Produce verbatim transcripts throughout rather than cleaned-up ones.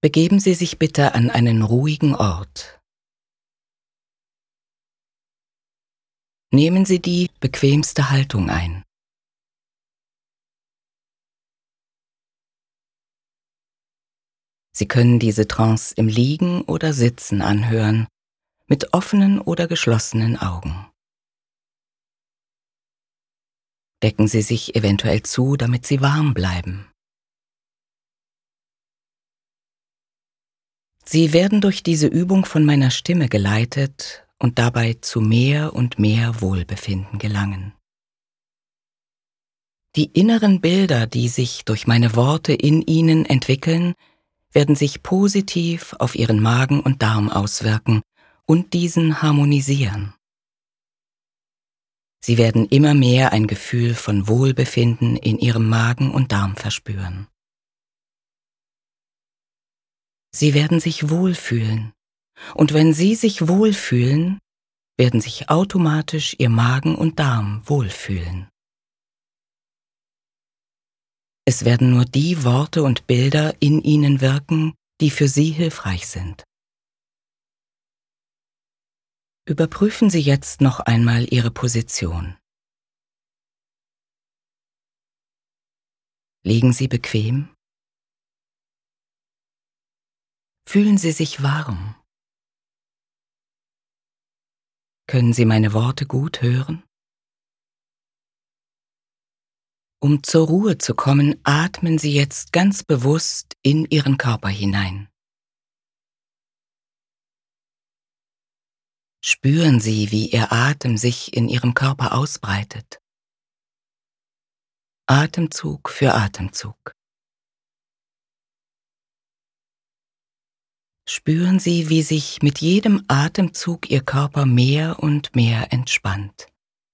Begeben Sie sich bitte an einen ruhigen Ort. Nehmen Sie die bequemste Haltung ein. Sie können diese Trance im Liegen oder Sitzen anhören, mit offenen oder geschlossenen Augen. Decken Sie sich eventuell zu, damit Sie warm bleiben. Sie werden durch diese Übung von meiner Stimme geleitet und dabei zu mehr und mehr Wohlbefinden gelangen. Die inneren Bilder, die sich durch meine Worte in Ihnen entwickeln, werden sich positiv auf Ihren Magen und Darm auswirken und diesen harmonisieren. Sie werden immer mehr ein Gefühl von Wohlbefinden in Ihrem Magen und Darm verspüren. Sie werden sich wohlfühlen, und wenn Sie sich wohlfühlen, werden sich automatisch Ihr Magen und Darm wohlfühlen. Es werden nur die Worte und Bilder in Ihnen wirken, die für Sie hilfreich sind. Überprüfen Sie jetzt noch einmal Ihre Position. Liegen Sie bequem? Fühlen Sie sich warm? Können Sie meine Worte gut hören? Um zur Ruhe zu kommen, atmen Sie jetzt ganz bewusst in Ihren Körper hinein. Spüren Sie, wie Ihr Atem sich in Ihrem Körper ausbreitet. Atemzug für Atemzug. Spüren Sie, wie sich mit jedem Atemzug Ihr Körper mehr und mehr entspannt.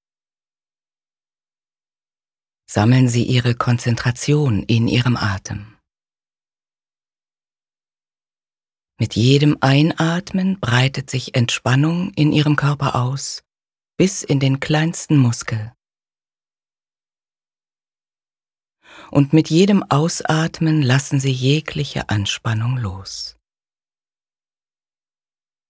Sammeln Sie Ihre Konzentration in Ihrem Atem. Mit jedem Einatmen breitet sich Entspannung in Ihrem Körper aus, bis in den kleinsten Muskel. Und mit jedem Ausatmen lassen Sie jegliche Anspannung los.